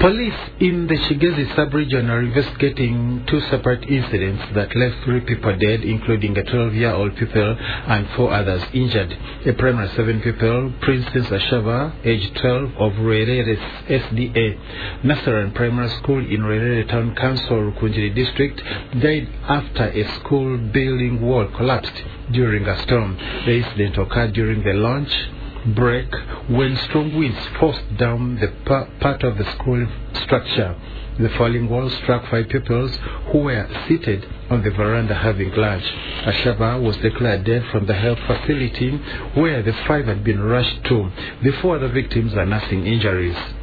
Police in the Kigezi sub-region are investigating two separate incidents that left 3 people dead, including a 12-year-old pupil and 4 others injured. A primary 7 pupil, Princess Ashaba, age 12, of Rwerere SDA Nursery and Primary School in Rwerere Town Council, Rukunjiri District, died after a school building wall collapsed during a storm. The incident occurred during the lunch break when strong winds forced down the part of the school structure. The falling wall struck 5 pupils who were seated on the veranda having lunch. Ashaba was declared dead from the health facility where the 5 had been rushed to. The 4 other victims are nursing injuries.